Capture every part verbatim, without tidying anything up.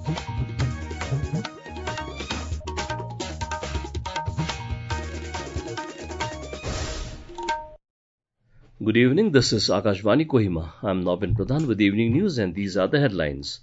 Good evening, this is Akashvani Kohima. I'm Navin Pradhan with evening news and these are the headlines.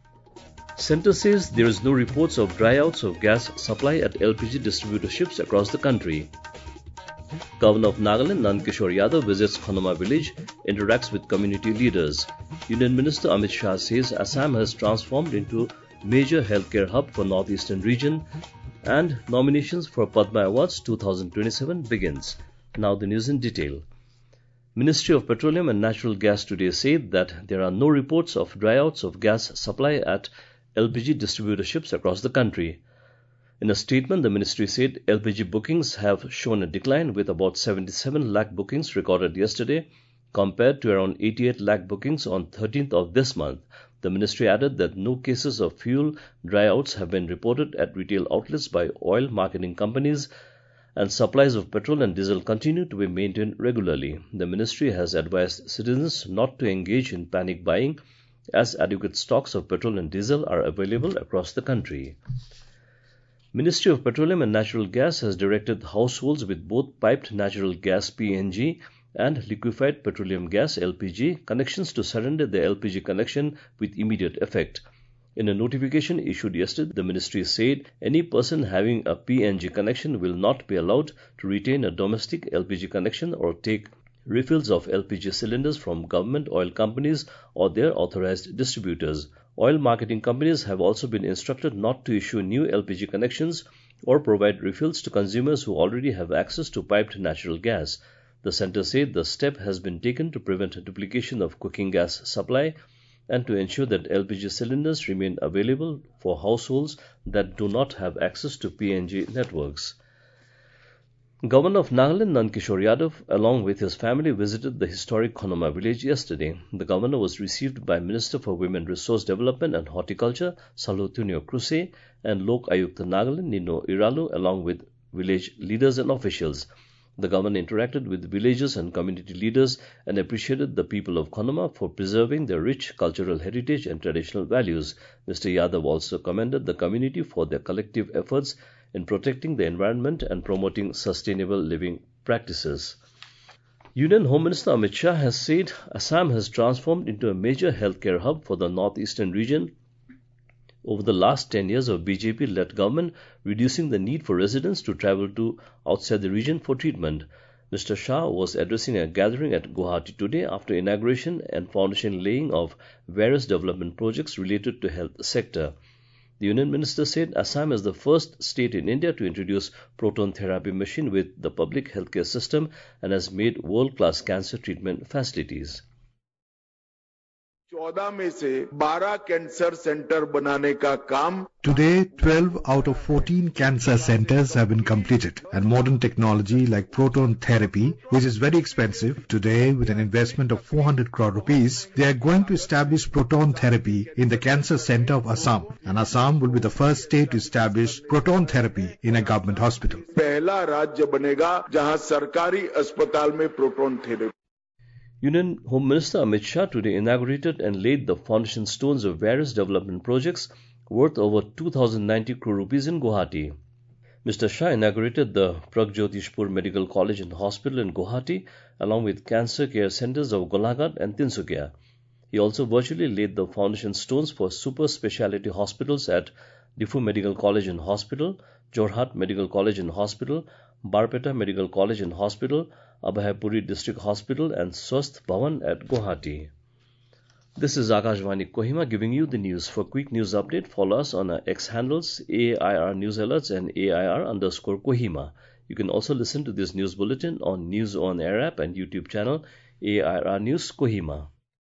Centre says there is no reports of dryouts of gas supply at L P G distributorships across the country. Governor of Nagaland, Nand Kishore Yadav, visits Khanoma village, interacts with community leaders. Union Minister Amit Shah says Assam has transformed into major healthcare hub for northeastern region and nominations for Padma Awards twenty twenty-seven begins. Now the news in detail. Ministry of Petroleum and Natural Gas today said that there are no reports of dryouts of gas supply at L P G distributorships across the country. In a statement, the ministry said L P G bookings have shown a decline with about seventy-seven lakh bookings recorded yesterday compared to around eighty-eight lakh bookings on thirteenth of this month. The ministry added that no cases of fuel dryouts have been reported at retail outlets by oil marketing companies and supplies of petrol and diesel continue to be maintained regularly. The ministry has advised citizens not to engage in panic buying as adequate stocks of petrol and diesel are available across the country. Ministry of Petroleum and Natural Gas has directed households with both piped natural gas P N G and liquefied petroleum gas L P G connections to surrender the L P G connection with immediate effect. In a notification issued yesterday, the ministry said any person having a P N G connection will not be allowed to retain a domestic L P G connection or take refills of L P G cylinders from government oil companies or their authorized distributors. Oil marketing companies have also been instructed not to issue new L P G connections or provide refills to consumers who already have access to piped natural gas. The centre said the step has been taken to prevent duplication of cooking gas supply and to ensure that L P G cylinders remain available for households that do not have access to P N G networks. Governor of Nagaland, Nand Kishore Yadav, along with his family, visited the historic Khanoma village yesterday. The governor was received by Minister for Women Resource Development and Horticulture, Salutunio Kruse, and Lok Ayukta Nagaland, Nino Iralu, along with village leaders and officials. The governor interacted with villagers and community leaders and appreciated the people of Khanoma for preserving their rich cultural heritage and traditional values. Mister Yadav also commended the community for their collective efforts in protecting the environment and promoting sustainable living practices. Union Home Minister Amit Shah has said Assam has transformed into a major healthcare hub for the northeastern region over the last ten years of B J P-led government, reducing the need for residents to travel to outside the region for treatment. Mister Shah was addressing a gathering at Guwahati today after inauguration and foundation laying of various development projects related to health sector. The Union Minister said Assam is the first state in India to introduce proton therapy machine with the public healthcare system and has made world-class cancer treatment facilities. चौदह में से बारह cancer centre बनाने का काम Today, twelve out of fourteen cancer centers have been completed, and modern technology like proton therapy, which is very expensive, today with an investment of four hundred crore rupees, they are going to establish proton therapy in the cancer center of Assam, and Assam will be the first state to establish proton therapy in a government hospital. पहला राज्य बनेगा जहां सरकारी अस्पताल में proton therapy. Union Home Minister Amit Shah today inaugurated and laid the foundation stones of various development projects worth over two thousand ninety crore rupees in Guwahati. Mister Shah inaugurated the Pragjyotishpur Medical College and Hospital in Guwahati along with cancer care centers of Golaghat and Tinsukia. He also virtually laid the foundation stones for super speciality hospitals at Diffu Medical College and Hospital, Jorhat Medical College and Hospital, Barpeta Medical College and Hospital, Abhayapuri District Hospital and Swasth Bhavan at Guwahati. This is Akashvani Kohima giving you the news. For quick news update, follow us on our X handles A I R News Alerts and A I R underscore Kohima. You can also listen to this news bulletin on News on Air app and YouTube channel A I R News Kohima.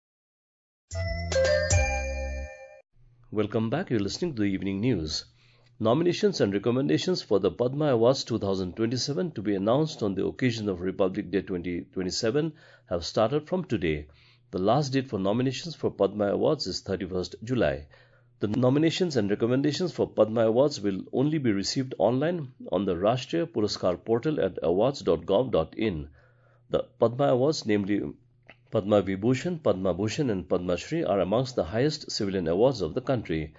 Welcome back. You're listening to the evening news. Nominations and recommendations for the Padma Awards twenty twenty-seven to be announced on the occasion of Republic Day twenty twenty-seven have started from today. The last date for nominations for Padma Awards is thirty-first July. The nominations and recommendations for Padma Awards will only be received online on the Rashtriya Puraskar portal at awards dot gov dot in. The Padma Awards, namely Padma Vibhushan, Padma Bhushan and Padma Shri, are amongst the highest civilian awards of the country.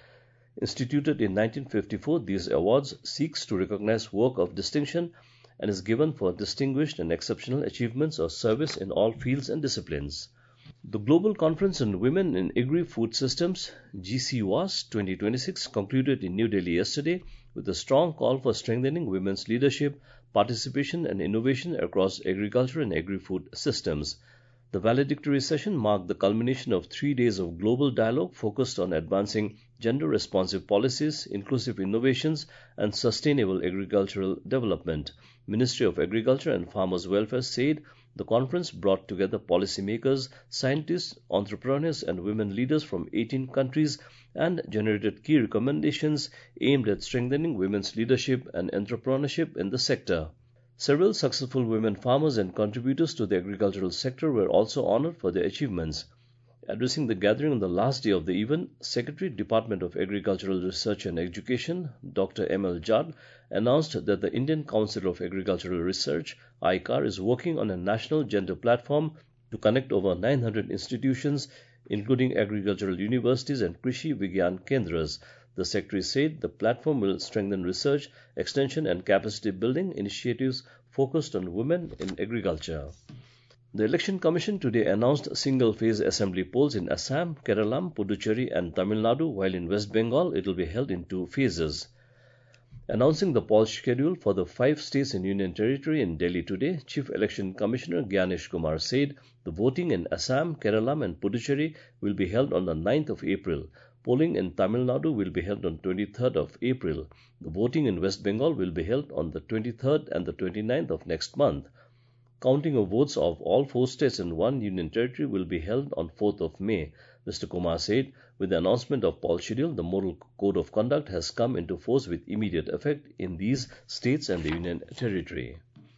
Instituted in nineteen fifty-four, these awards seeks to recognize work of distinction and is given for distinguished and exceptional achievements or service in all fields and disciplines. The Global Conference on Women in Agri-Food Systems, G C W A S twenty twenty-six, concluded in New Delhi yesterday with a strong call for strengthening women's leadership, participation and innovation across agriculture and agri-food systems. The valedictory session marked the culmination of three days of global dialogue focused on advancing gender-responsive policies, inclusive innovations, and sustainable agricultural development. Ministry of Agriculture and Farmers' Welfare said the conference brought together policymakers, scientists, entrepreneurs, and women leaders from eighteen countries and generated key recommendations aimed at strengthening women's leadership and entrepreneurship in the sector. Several successful women farmers and contributors to the agricultural sector were also honored for their achievements. Addressing the gathering on the last day of the event, Secretary, Department of Agricultural Research and Education, Doctor M L Jad, announced that the Indian Council of Agricultural Research, I C A R, is working on a national gender platform to connect over nine hundred institutions, including agricultural universities and Krishi Vigyan Kendras. The Secretary said the platform will strengthen research, extension and capacity building initiatives focused on women in agriculture. The Election Commission today announced single-phase assembly polls in Assam, Kerala, Puducherry and Tamil Nadu, while in West Bengal it will be held in two phases. Announcing the poll schedule for the five states and Union Territory in Delhi today, Chief Election Commissioner Gyanesh Kumar said the voting in Assam, Kerala and Puducherry will be held on the ninth of April. Polling in Tamil Nadu will be held on twenty-third of April. The voting in West Bengal will be held on the twenty-third and the twenty-ninth of next month. Counting of votes of all four states and one Union Territory will be held on fourth of May. Mister Kumar said, with the announcement of poll schedule, the Model Code of Conduct has come into force with immediate effect in these states and the Union Territory.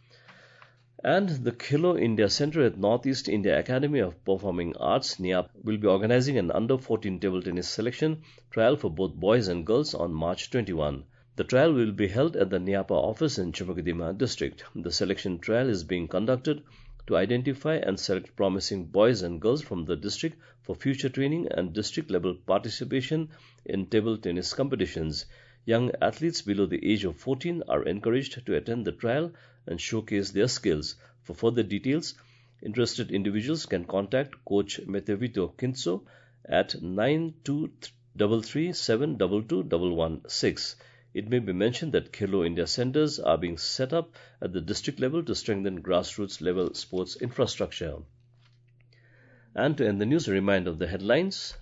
And the Khelo India Centre at Northeast India Academy of Performing Arts, N I A P, will be organizing an under fourteen table tennis selection trial for both boys and girls on March twenty-first. The trial will be held at the N I A P A office in Chimakadima district. The selection trial is being conducted to identify and select promising boys and girls from the district for future training and district-level participation in table tennis competitions. Young athletes below the age of fourteen are encouraged to attend the trial and showcase their skills. For further details, interested individuals can contact Coach Metevito Kinso at nine two three three seven two two one one six. It may be mentioned that Khelo India centers are being set up at the district level to strengthen grassroots level sports infrastructure. And to end the news, a reminder of the headlines.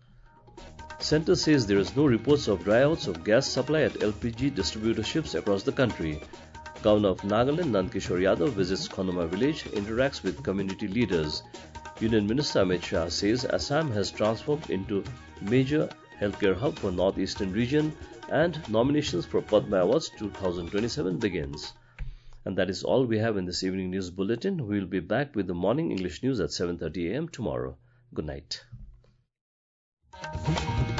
Centre says there is no reports of dryouts of gas supply at L P G distributorships across the country. Governor of Nagaland, Nandkishore Yadav, visits Khonoma village, interacts with community leaders. Union Minister Amit Shah says Assam has transformed into major healthcare hub for northeastern region, and nominations for Padma Awards twenty twenty-seven begins. And that is all we have in this evening news bulletin. We will be back with the morning English news at seven thirty a m tomorrow. Good night.